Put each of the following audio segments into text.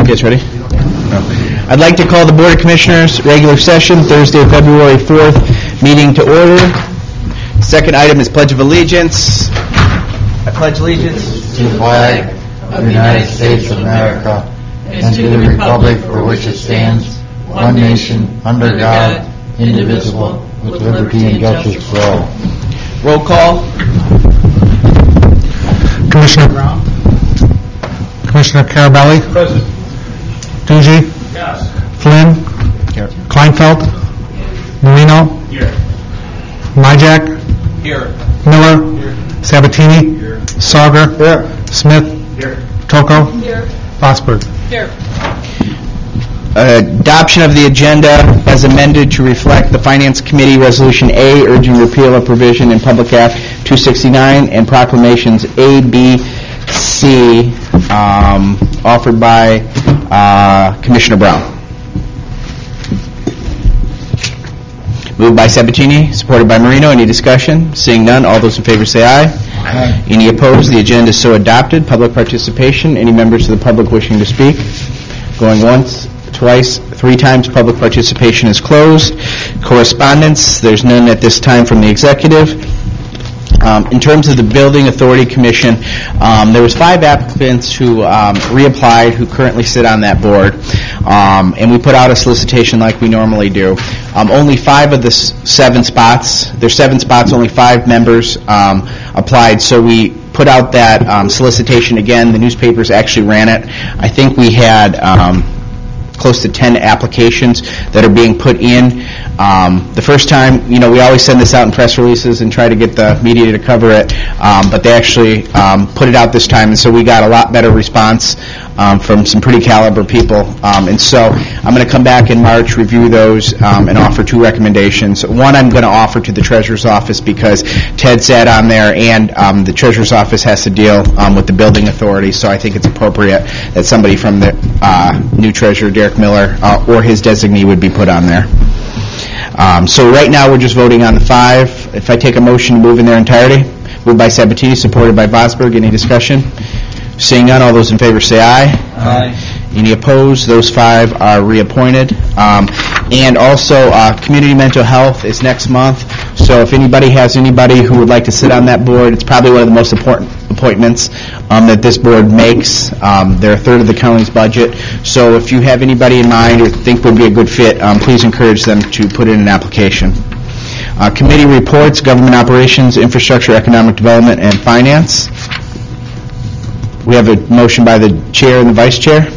You guys ready? No. I'd like to call the Board of Commissioners regular session Thursday, February 4th, meeting to order. Second item is Pledge of Allegiance. I pledge allegiance to the flag of the United States of America and to the republic for which it stands, one nation, under God, indivisible, with liberty and justice for all. Roll call. Commissioner Brown. Commissioner Carabelli. Present. Ducey. Yes. Flynn. Here. Kleinfeld. Marino. Here. Myjack. Here. Miller. Here. Sabatini. Here. Sauger. Here. Smith. Here. Toko. Here. Vosberg. Here. Adoption of the agenda as amended to reflect the Finance Committee Resolution A urging repeal of provision in Public Act 269 and proclamations A, B, C offered by Commissioner Brown. Moved by Sabatini, supported by Marino. Any discussion? Seeing none, all those in favor say aye. Aye. Any opposed? The agenda is so adopted. Public participation. Any members of the public wishing to speak? Going once, twice, three times. Public participation is closed. Correspondence. There's none at this time from the executive. In terms of the Building Authority Commission, there was 5 applicants who reapplied who currently sit on that board, and we put out a solicitation like we normally do. Only 5 of the 7 spots, there's 7 spots, only 5 members applied, so we put out that solicitation again. The newspapers actually ran it. I think we had close to 10 applications that are being put in. The first time, we always send this out in press releases and try to get the media to cover it, but they actually put it out this time, and so we got a lot better response from some pretty caliber people. And so I'm going to come back in March, review those, and offer 2 recommendations. One I'm going to offer to the Treasurer's Office because Ted sat on there, and the Treasurer's Office has to deal with the Building Authority, so I think it's appropriate that somebody from the new Treasurer, Derek Miller, or his designee would be put on there. So right now we're just voting on the 5. If I take a motion to move in their entirety, moved by Sabatini, supported by Vosberg. Any discussion? Seeing none, all those in favor say aye. Aye. Any opposed? Those 5 are reappointed. And also, Community Mental Health is next month. So if anybody has anybody who would like to sit on that board, it's probably one of the most important appointments that this board makes. They're a third of the county's budget. So if you have anybody in mind or think would be a good fit, please encourage them to put in an application. Committee reports, Government Operations, Infrastructure, Economic Development, and Finance. We have a motion by the Chair and the Vice Chair.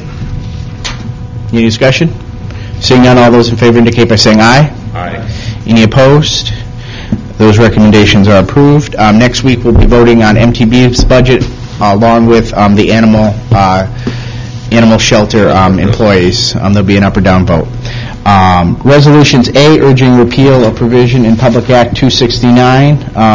Any discussion? Seeing none, all those in favor indicate by saying aye. Aye. Any opposed? Those recommendations are approved. Next week we'll be voting on MTB's budget along with the animal shelter employees. There'll be an up or down vote. Resolutions A, urging repeal of provision in Public Act 269.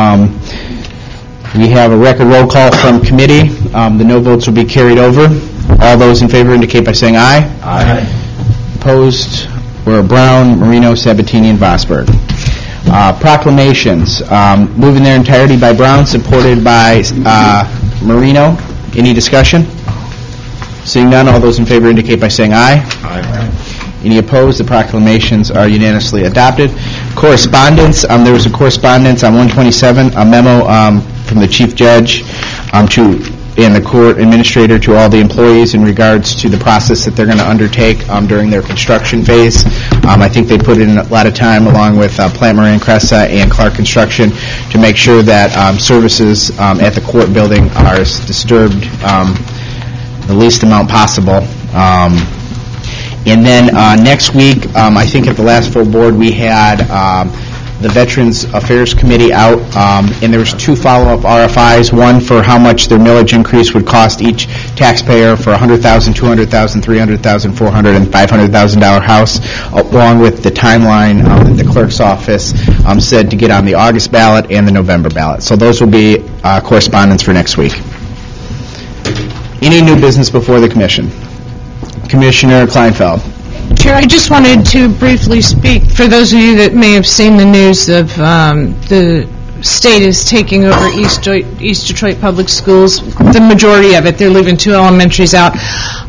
We have a record roll call from committee. The no votes will be carried over. All those in favor indicate by saying aye. Aye. Opposed were Brown, Marino, Sabatini, and Vosberg. Proclamations. Moved in their entirety by Brown, supported by Marino. Any discussion? Seeing none, all those in favor indicate by saying aye. Aye. Any opposed? The proclamations are unanimously adopted. Correspondence. There was a correspondence on 127, a memo from the Chief Judge and the court administrator to all the employees in regards to the process that they're going to undertake during their construction phase. I think they put in a lot of time along with Plant Moran Cressa and Clark Construction to make sure that services at the court building are disturbed the least amount possible. And then next week, I think at the last full board, we had the Veterans Affairs Committee out, and there was 2 follow-up RFIs, one for how much their millage increase would cost each taxpayer for $100,000, $200,000, $300,000, $400,000, and $500,000 house, along with the timeline that the clerk's office said to get on the August ballot and the November ballot. So those will be correspondence for next week. Any new business before the commission? Commissioner Kleinfeld. Chair, I just wanted to briefly speak for those of you that may have seen the news of the state is taking over East Detroit Public Schools, the majority of it. They're leaving 2 elementaries out.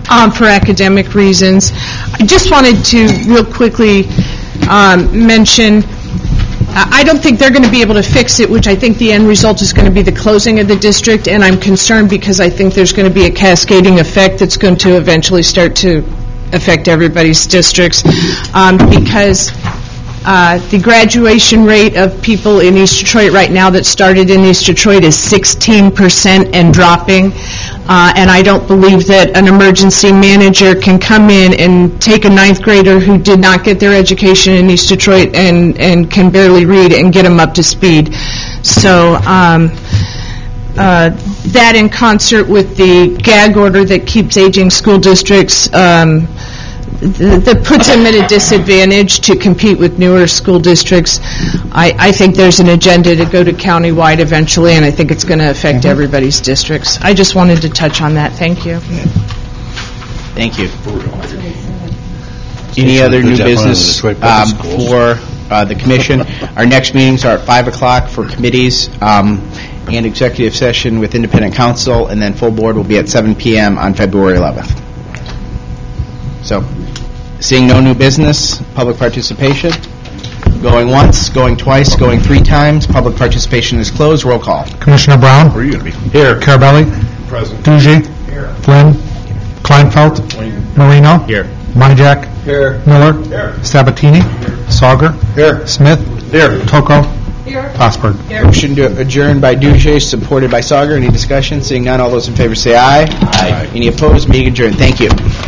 for academic reasons. I just wanted to real quickly mention, I don't think they're going to be able to fix it, which I think the end result is going to be the closing of the district, and I'm concerned because I think there's going to be a cascading effect that's going to eventually start to affect everybody's districts, because the graduation rate of people in East Detroit right now that started in East Detroit is 16% and dropping. And I don't believe that an emergency manager can come in and take a ninth grader who did not get their education in East Detroit and can barely read and get them up to speed. So that in concert with the gag order that keeps aging school districts, that puts them at a disadvantage to compete with newer school districts. I think there's an agenda to go to countywide eventually, and I think it's going to affect everybody's districts. I just wanted to touch on that. Thank you. Thank you. Any other new business for the commission? Our next meetings are at 5 o'clock for committees and executive session with independent counsel, and then full board will be at 7 p.m. on February 11th. So, seeing no new business, public participation. Going once, going twice, going 3 times. Public participation is closed. Roll call. Commissioner Brown? Where are you going to be? Here. Carabelli? Present. Duji? Here. Flynn? Kleinfeld? Marino? Here. Myjack? Here. Miller? Here. Sabatini? Sauger? Here. Smith? Here. Toko? Osberg. Motion to adjourn by Duge, supported by Sauger. Any discussion? Seeing none, all those in favor say aye. Aye. Any opposed? Meeting adjourned. Thank you.